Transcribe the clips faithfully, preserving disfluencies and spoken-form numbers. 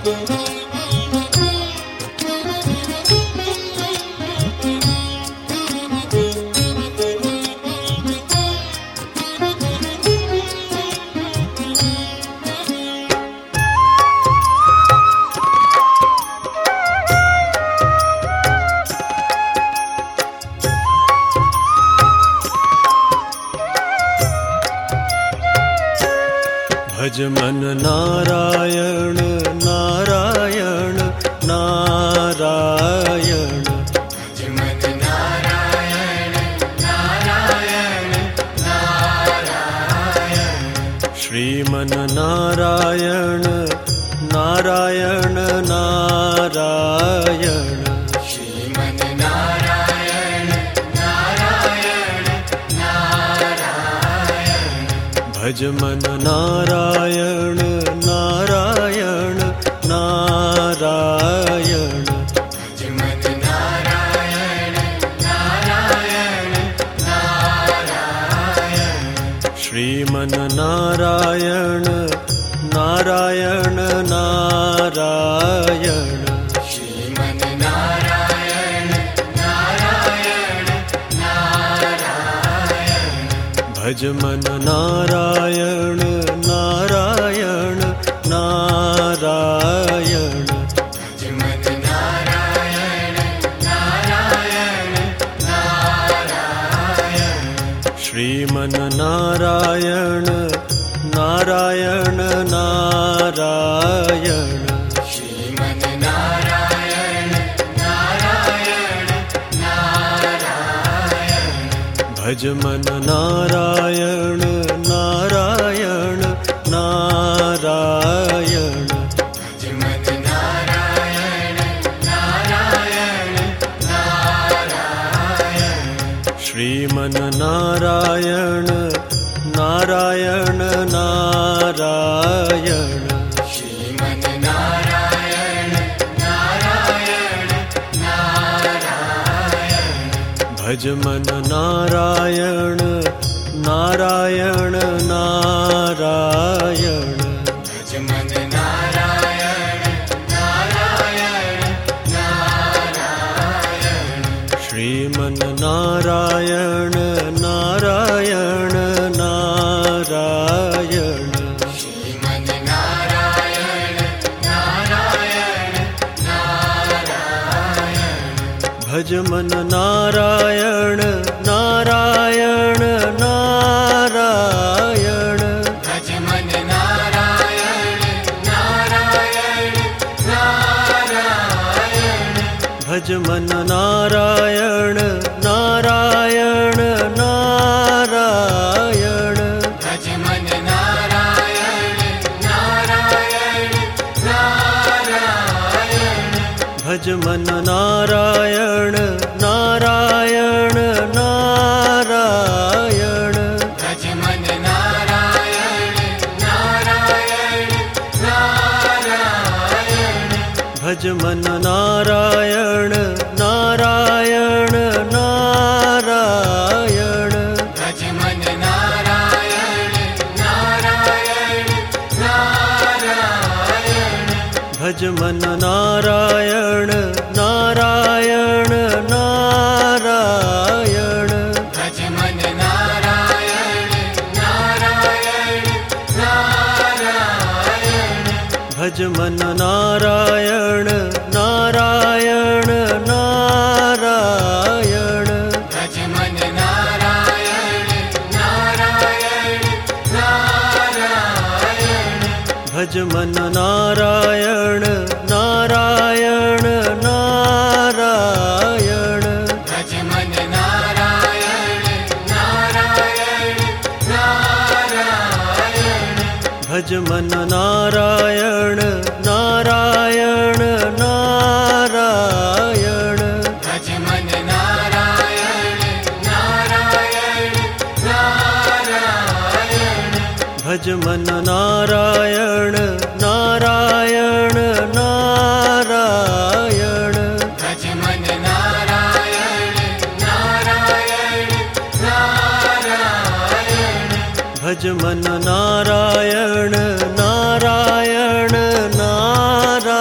भज मन नारायण नारायण नारायण। भज मन नारायण नारायण नारायण। श्रीमन नारायण नारायण नारायण। श्रीमन नारायण नारायण नारायण। भज मन नारायण नारायण नारायण। भज मन नारायण नारायण नारायण। श्रीमन नारायण नारायण नारायण। श्रीमन नारायण नारायण नारायण। भज मन नारायण नारायण नारायण। भज मन नारायण नारायण नारायण। श्रीमन नारायण नारायण नारायण। श्रीमन नारायण नारायण नारायण। भज मन नारायण नारायण नारायण। भज मन नारायण नारायण नारायण। श्रीमन नारायण नारायण नारायण। श्रीमन नारायण नारायण नारायण। भज मन नारायण नारायण नारायण। भज मन नारायण नारायण नारायण। श्रीमन नारायण नारायण नारायण। श्रीमन नारायण नारायण नारायण। भज मन नारायण नारायण नारायण। भज मन नारायण नारायण नारायण। भज मन नारायण नारायण नारायण। भज मन नारायण नारायण नारायण। भज मन नारायण नारायण नारायण। भज मन नारायण नारायण नारायण। भज मन नारायण नारायण नारायण। भज मन नारायण नारायण नारायण। भज मन नारायण नारायण नारायण। भज मन नारायण नारायण नारायण। भज मन नारायण नारायण नारायण। भज मन नारायण नारायण नारायण। भज मन नारायण नारायण नारायण। भज मन नारायण नारायण नारायण। भज मन नारायण नारायण नारायण। भज मन नारायण नारायण नारायण। भज मन नारायण नारायण नारायण। भज मन नारायण नारायण नारायण। भज मन नारायण नारायण नारायण।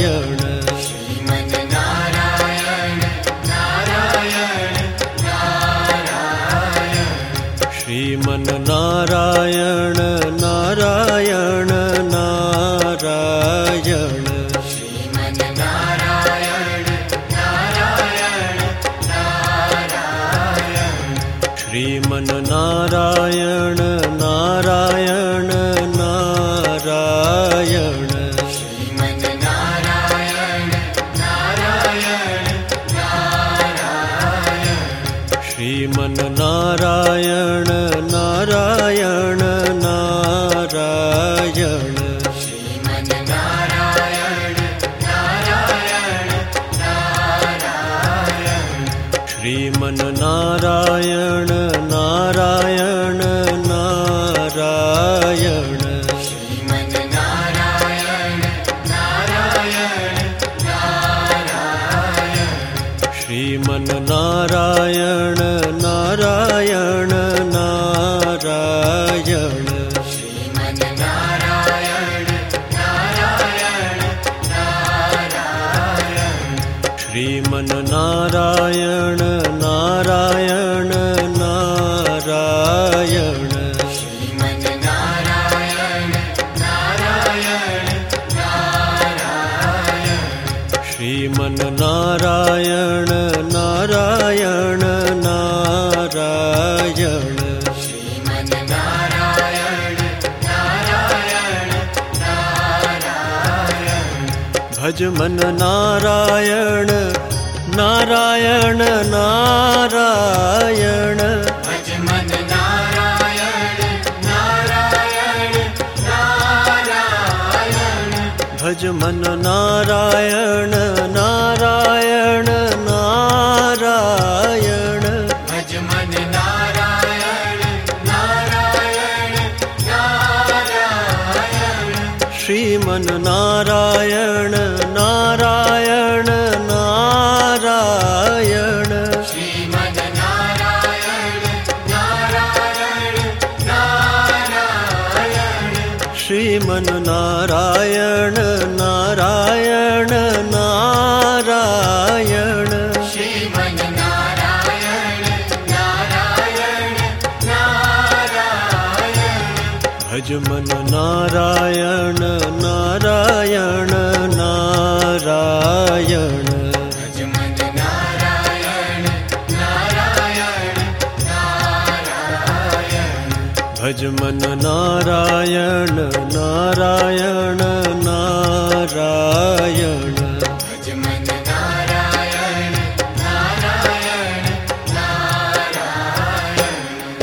श्रीमन नारायण नारायण नारायण श्रीमन नारायण नारायण नारायण श्रीमन नारायण नारायण नारायण श्रीमन नारायण नारायण नारायण श्रीमन नारायण नारायण नारायण श्रीमन नारायण नारायण नारायण श्रीमन नारायण नारायण नारायण श्रीमन नारायण नारायण नारायण श्रीमन नारायण नारायण नारायण श्रीमन नारायण नारायण नारायण श्रीमन नारायण नारायण नारायण श्रीमन नारायण नारायण नारायण श्रीमन नारायण नारायण नारायण श्रीमन नारायण नारायण नारायण भज मन नारायण नारायण नारायण भज मन नारायण नारायण नारायण भज मन नारायण नारायण नारायण भज मन नारायण नारायण नारायण श्रीमन नारायण नारायण नारायण श्रीमन नारायण नारायण नारायण श्रीमन नारायण नारायण नारायण श्रीमन नारायण नारायण नारायण भज मन नारायण नारायण नारायण भज मन नारायण नारायण नारायण भज मन नारायण नारायण नारायण भज मन नारायण नारायण नारायण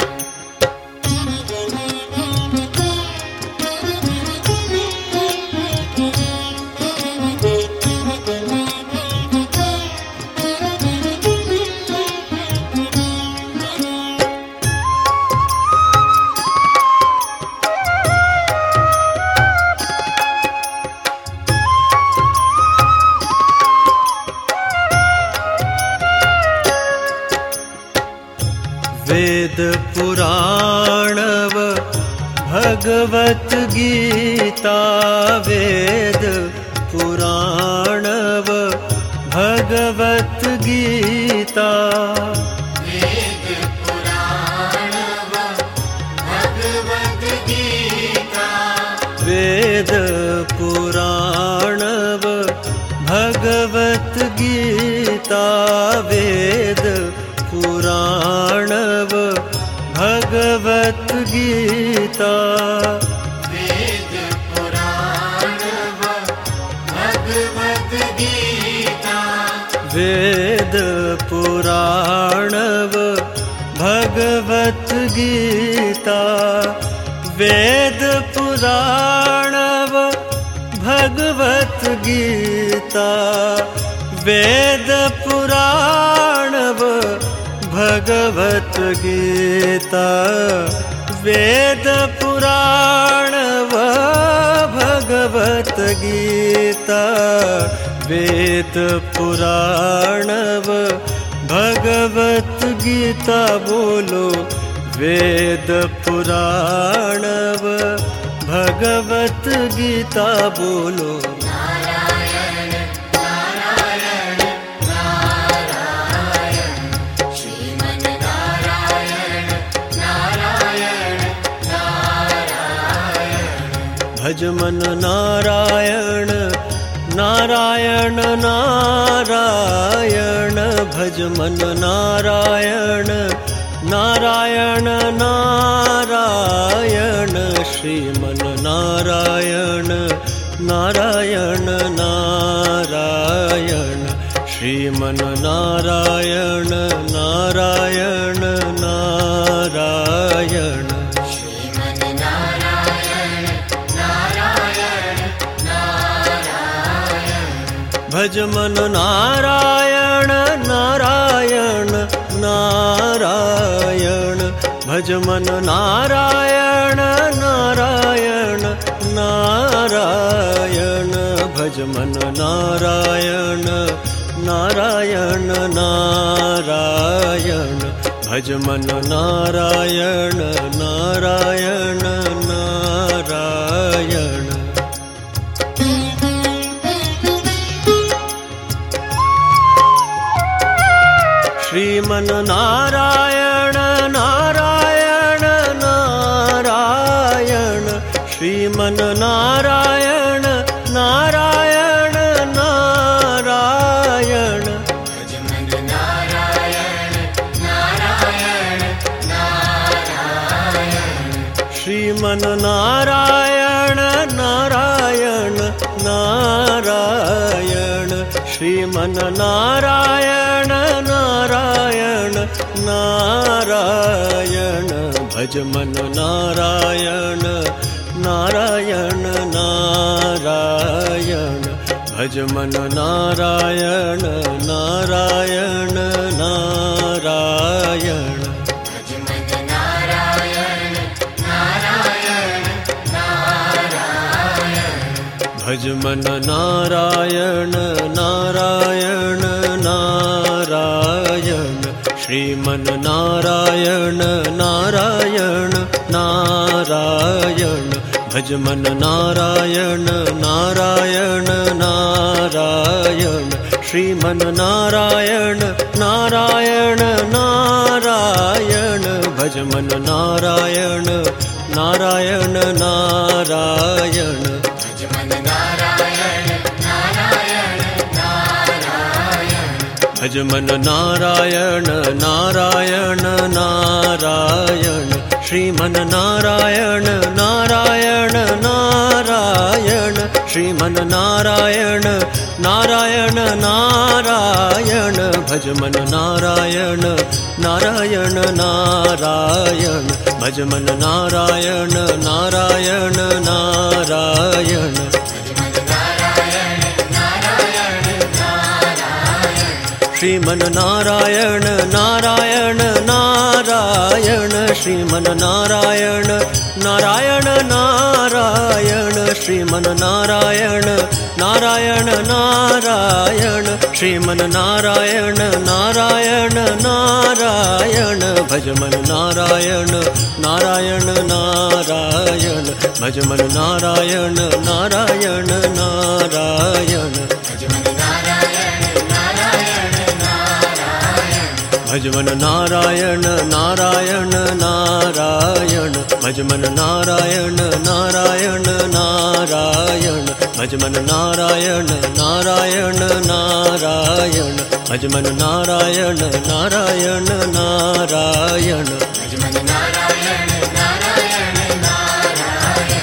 वेद पुराणव भगवत गीता वेद पुराणव भगवत गीता वेद पुराणव भगवद गीता वेद पुराणव भगवत गीता वेद पुराणव भगवत गीता वेद पुराणव भगवद गीता वेद पुराणव भगवत गीता वेद पुराणव भगवत गीता वेद पुराणव भगवत गीता वेद पुराणव भगवत गीता वेद पुराणव भगवत गीता बोलो वेद पुराणव भगवत गीता बोलो नारायण नारायण नारायण श्रीमन नारायण नारायण भज मन नारायण नारायण नारायण भज मन नारायण नारायण नारायण श्रीमन नारायण नारायण नारायण श्रीमन नारायण नारायण नारायण श्रीमन नारायण नारायण नारायण भज मन नारायण नारायण नारायण भज मन नारायण नारायण नारायण भज मन नारायण नारायण नारायण भज मन नारायण नारायण नारायण श्रीमन नारायण नारायण नारायण श्रीमन नारायण नारायण नारायण भज मन नारायण नारायण नारायण श्रीमन नारायण नारायण नारायण श्रीमन नारायण नारायण नारायण भज मन नारायण नारायण नारायण भज मन नारायण नारायण नारायण भज मन नारायण नारायण नारायण भज मन नारायण नारायण नारायण श्रीमन नारायण नारायण नारायण भज मन नारायण नारायण नारायण श्रीमन नारायण नारायण नारायण भज मन नारायण नारायण नारायण भज मन नारायण नारायण नारायण भज मन नारायण नारायण नारायण श्रीमन नारायण नारायण नारायण श्रीमन नारायण नारायण नारायण भज मन नारायण नारायण नारायण भज मन नारायण नारायण नारायण भज मन नारायण नारायण नारायण श्रीमन नारायण नारायण नारायण श्रीमन नारायण नारायण नारायण श्रीमन नारायण नारायण नारायण श्रीमन नारायण नारायण नारायण भज मन नारायण नारायण नारायण भज मन नारायण नारायण नारायण भज मन नारायण नारायण नारायण भज मन नारायण नारायण नारायण भज मन नारायण नारायण नारायण भज मन नारायण नारायण नारायण भज मन नारायण नारायण नारायण भज मन नारायण नारायण नारायण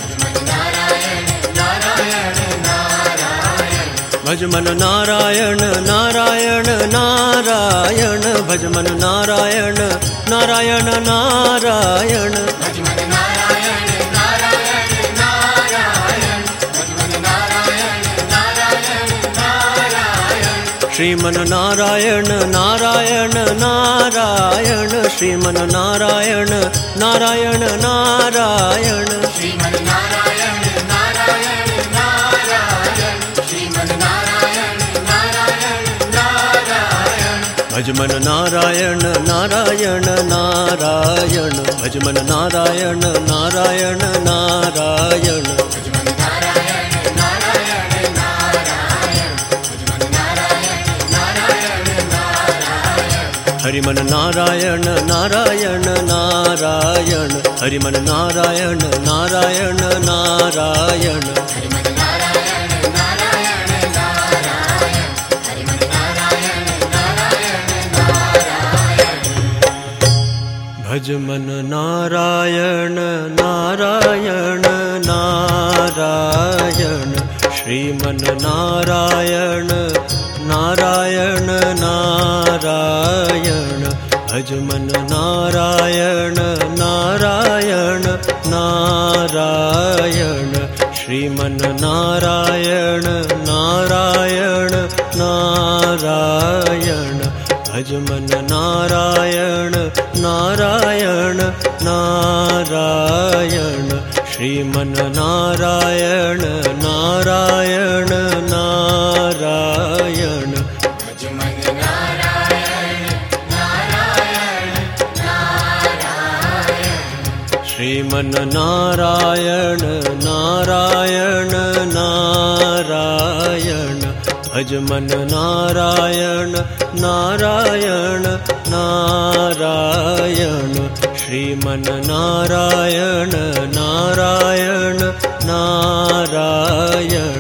भज मन नारायण नारायण नारायण भज मन नारायण नारायण नारायण भज मन नारायण नारायण नारायण भज मन नारायण नारायण नारायण श्रीमन नारायण नारायण नारायण श्रीमन नारायण नारायण नारायण श्रीमन नारायण नारायण नारायण श्रीमन नारायण नारायण नारायण भज मन नारायण नारायण नारायण भज मन नारायण नारायण नारायण भज मन नारायण नारायण नारायण भज मन नारायण नारायण नारायण हरिमन नारायण नारायण नारायण हरिमन नारायण नारायण नारायण हरिमन नारायण नारायण नारायण हरिमन नारायण नारायण नारायण भज मन नारायण नारायण नारायण श्रीमन नारायण नारायण नारायण भज मन नारायण नारायण नारायण श्रीमन नारायण नारायण नारायण भज मन नारायण नारायण नारायण श्रीमन नारायण नारायण नारायण भज मन नारायण नारायण नारायण श्रीमन नारायण नारायण नारायण भज मन नारायण नारायण नारायण श्रीमन नारायण नारायण नारायण